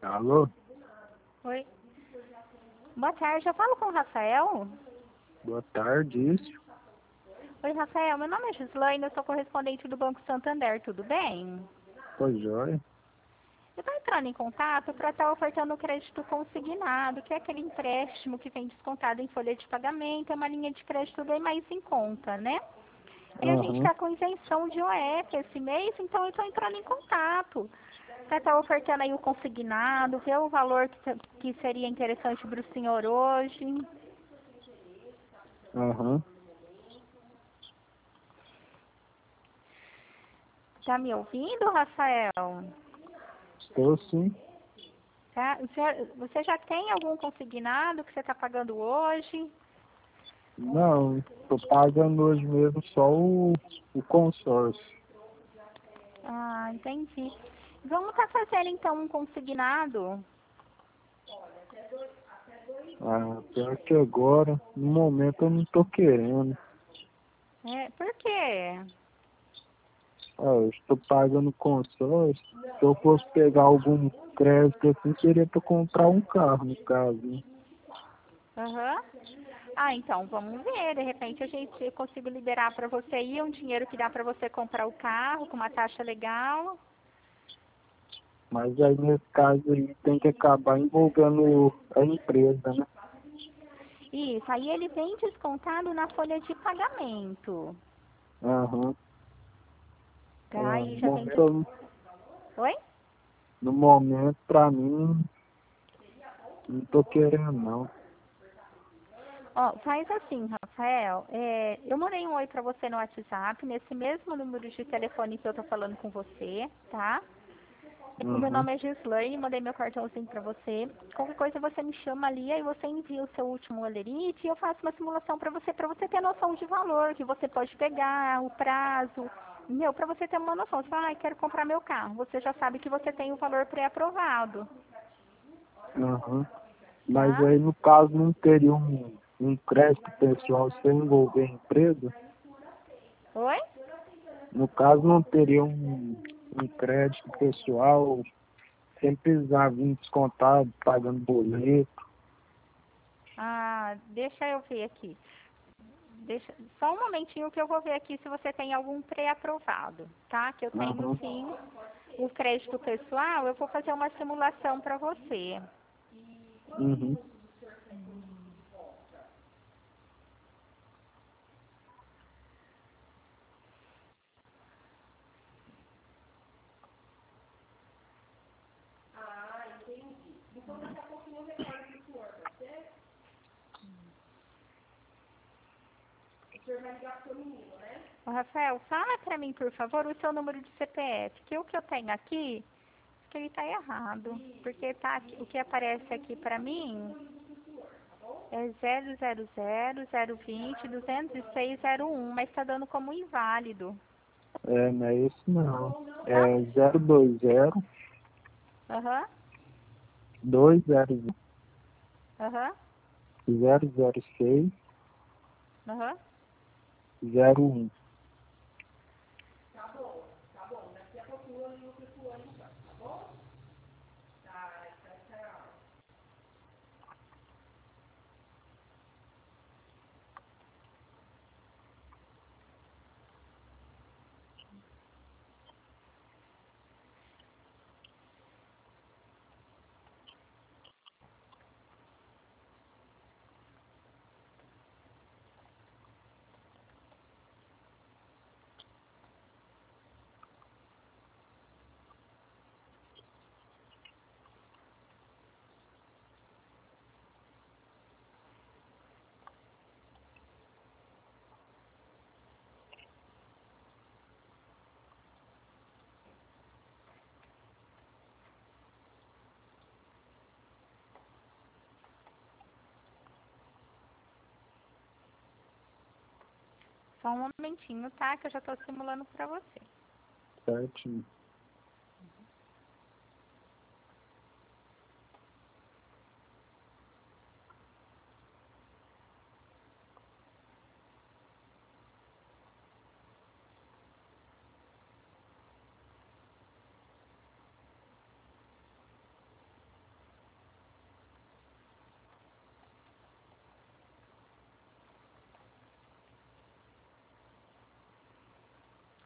Alô? Oi. Boa tarde, eu falo com o Rafael. Boa tarde, isso? Oi, Rafael, meu nome é Gislaine, eu sou correspondente do Banco Santander, tudo bem? Pois joia. Eu estou entrando em contato para estar ofertando o crédito consignado, que é aquele empréstimo que vem descontado em folha de pagamento, é uma linha de crédito bem mais em conta, né? E a gente Aham. está com isenção de OF esse mês, então eu estou entrando em contato para estar ofertando aí o consignado, ver o valor que seria interessante para o senhor hoje. Aham. Tá me ouvindo, Rafael? Estou sim. Tá? Você já tem algum consignado que você está pagando hoje? Não, tô pagando hoje mesmo só o consórcio. Ah, entendi. Vamos estar fazendo então um consignado. Ah, pior que agora, no momento eu não tô querendo. Por quê? Ah, eu estou pagando consórcio. Se eu fosse pegar algum crédito assim, seria para comprar um carro, no caso, né? Aham. Ah, então vamos ver. De repente a gente consigo liberar para você aí um dinheiro que dá para você comprar o carro com uma taxa legal. Mas aí nesse caso aí tem que acabar envolvendo a empresa, né? Isso, aí ele vem descontado na folha de pagamento. Aham. Tá? Ah, Aí já vem des... Oi? no momento, pra mim, não tô querendo não. Ó, faz assim, Rafael. Eu mandei um oi pra você no WhatsApp, nesse mesmo número de telefone que eu tô falando com você, tá? O meu Uhum. nome é Gislaine, mandei meu cartãozinho pra você. Qualquer coisa você me chama ali, aí você envia o seu último olerite e eu faço uma simulação pra você ter noção de valor que você pode pegar, o prazo. Meu, pra você ter uma noção. Você fala, quero comprar meu carro. Você já sabe que você tem o valor pré-aprovado, Uhum. Mas tá? aí no caso não teria um crédito pessoal sem envolver a empresa? Oi? No caso não teria um crédito pessoal sem precisar vir descontado, pagando boleto. Ah, deixa eu ver aqui. Deixa só um momentinho que eu vou ver aqui se você tem algum pré-aprovado, tá? Que eu tenho Uhum. sim o crédito pessoal, eu vou fazer uma simulação para você. Uhum. Ô, Rafael, fala para mim, por favor, o seu número de CPF, que o que eu tenho aqui, que ele tá errado, porque tá aqui, o que aparece aqui para mim é 00002020601, mas está dando como inválido. É, não é isso não. É 020 Aham, 200 aham, 006 aham. 01. Só um momentinho, tá? Que eu já estou simulando para você. Certinho.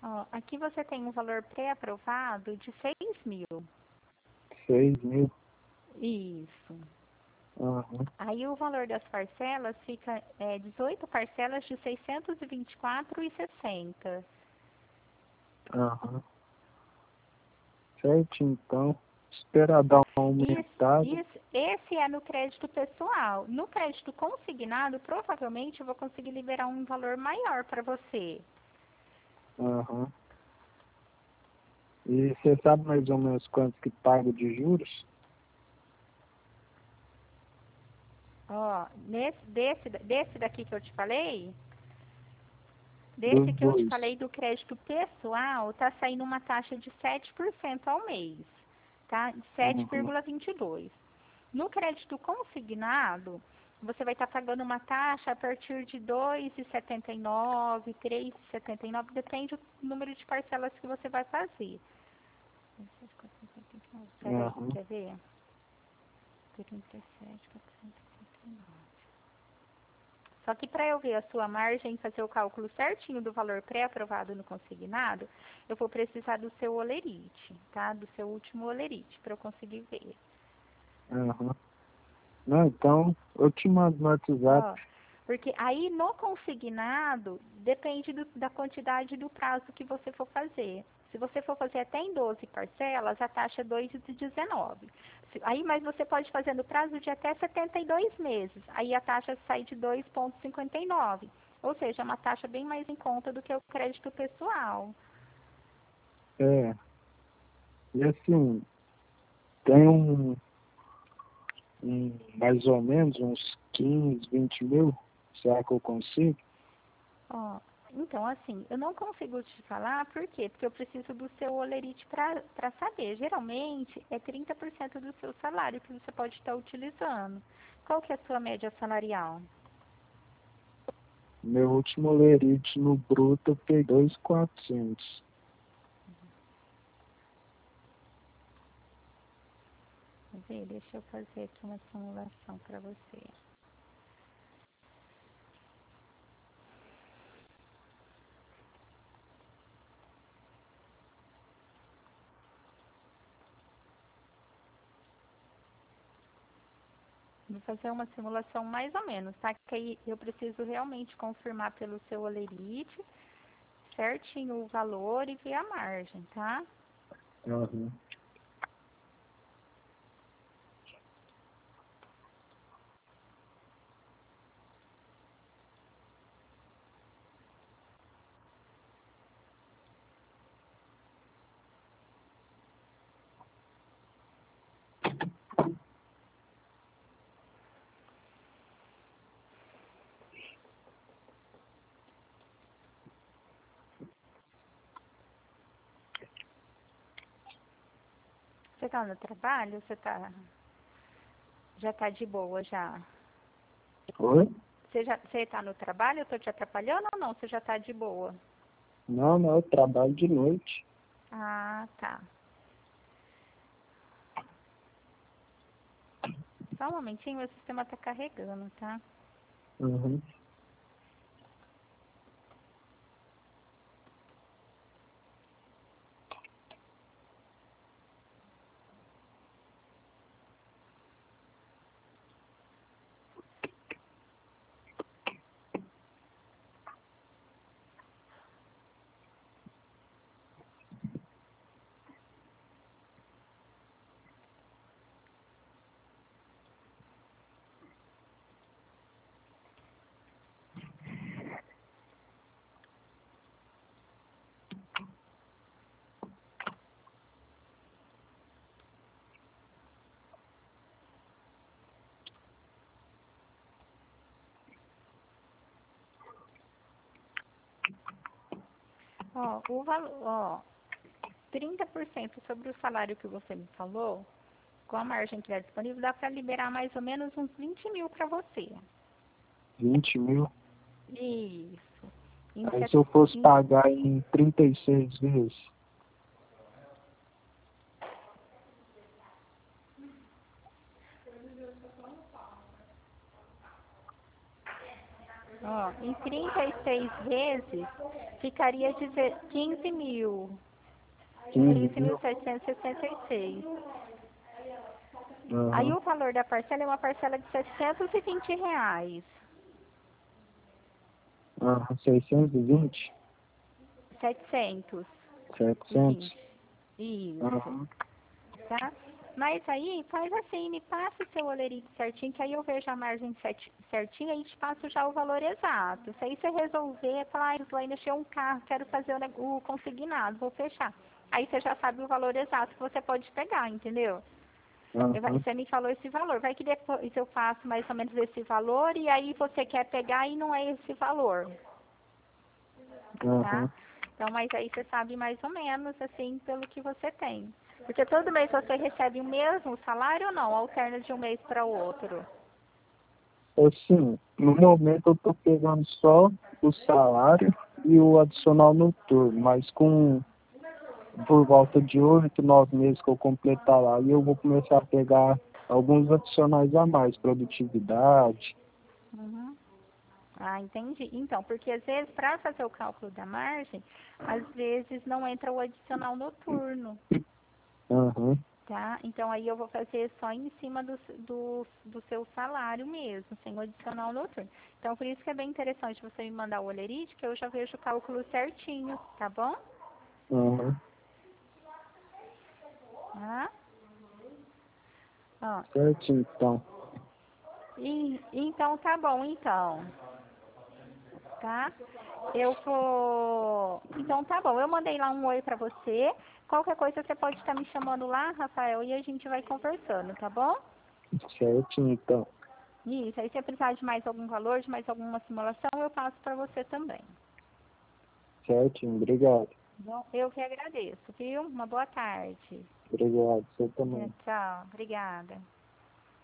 Ó, aqui você tem um valor pré-aprovado de 6.000. 6.000. Isso. Aham, Aí o valor das parcelas fica 18 parcelas de 624,60. aham. Certinho, então. Esperar dar uma aumentada. Esse é no crédito pessoal. No crédito consignado, provavelmente eu vou conseguir liberar um valor maior para você. Aham. E você sabe mais ou menos quanto que paga de juros? Ó, desse daqui que eu te falei, Dos desse que eu te dois. falei do crédito pessoal, tá saindo uma taxa de 7% ao mês, tá? Uhum. 7,22. No crédito consignado, você vai estar pagando uma taxa a partir de 2,79, 3,79, depende do número de parcelas que você vai fazer. Peraí, Aham. quer ver? 37,479. Só que para eu ver a sua margem e fazer o cálculo certinho do valor pré-aprovado no consignado, eu vou precisar do seu olerite, tá? Do seu último olerite, para eu conseguir ver. Aham. Não, então eu te mando no WhatsApp. Ó, porque aí no consignado, depende da quantidade do prazo que você for fazer. Se você for fazer até em 12 parcelas, a taxa é 2,19. Aí, mas você pode fazer no prazo de até 72 meses. Aí a taxa sai de 2,59. Ou seja, é uma taxa bem mais em conta do que o crédito pessoal. É. E assim, tem mais ou menos uns 15, 20 mil. Será que eu consigo? Ó, então, assim, eu não consigo te falar, por quê? Porque eu preciso do seu olerite para saber. Geralmente, é 30% do seu salário que você pode estar utilizando. Qual que é a sua média salarial? Meu último lerite no bruto eu peguei 2.400. Quer ver? Deixa eu fazer aqui uma simulação para você. Vou fazer uma simulação mais ou menos, tá? Que aí eu preciso realmente confirmar pelo seu olerite certinho o valor e ver a margem, tá? Aham. Você tá no trabalho? Já tá de boa já? Oi? Você tá no trabalho? Eu tô te atrapalhando ou não? Você já tá de boa? Não, não, eu trabalho de noite. Ah, tá. Só um momentinho, meu sistema tá carregando, tá? Uhum. Ó, o valor, ó, 30% sobre o salário que você me falou, com a margem que é disponível, dá para liberar mais ou menos uns 20.000 para você. 20.000. Isso. Aí se eu fosse Em pagar em 36 vezes. Ó, em 36 vezes, ficaria 15 mil. 15 mil? 15.766. Aí Aham. o valor da parcela é uma parcela de R$ 720. Aham. 620? 720. 700? Isso. Aham. Tá? Mas aí, faz assim, me passa o seu olerite certinho, que aí eu vejo a margem certinha e te passo já o valor exato. Se aí você resolver, falar, ah, Slaine, achei um carro, quero fazer o consignado, vou fechar. Aí você já sabe o valor exato que você pode pegar, entendeu? Aham. Você me falou esse valor. Vai que depois eu faço mais ou menos esse valor e aí você quer pegar e não é esse valor, tá? Aham. Então, mas aí você sabe mais ou menos, assim, pelo que você tem. Porque todo mês você recebe o mesmo salário ou não? Alterna de um mês para o outro. Assim, no momento eu tô pegando só o salário e o adicional noturno, mas com por volta de 8, 9 meses que eu completar lá, e eu vou começar a pegar alguns adicionais a mais, produtividade. Uhum. Ah, entendi. Então, porque às vezes, para fazer o cálculo da margem, às vezes não entra o adicional noturno, Aham. tá? Então, aí eu vou fazer só em cima do seu salário mesmo, sem o adicional noturno. Então, por isso que é bem interessante você me mandar o olerite, que eu já vejo o cálculo certinho, tá bom? Aham. Tá? Ó, Certinho, então. então, tá bom, então. Tá? Eu vou. Então tá bom, eu mandei lá um oi pra você. Qualquer coisa você pode estar me chamando lá, Rafael, e a gente vai conversando, tá bom? Certinho, então. Isso, aí se você precisar de mais algum valor, de mais alguma simulação, eu passo pra você também. Certinho, obrigado. Bom, eu que agradeço, viu? Uma boa tarde. Obrigado, você também. Tchau, obrigada.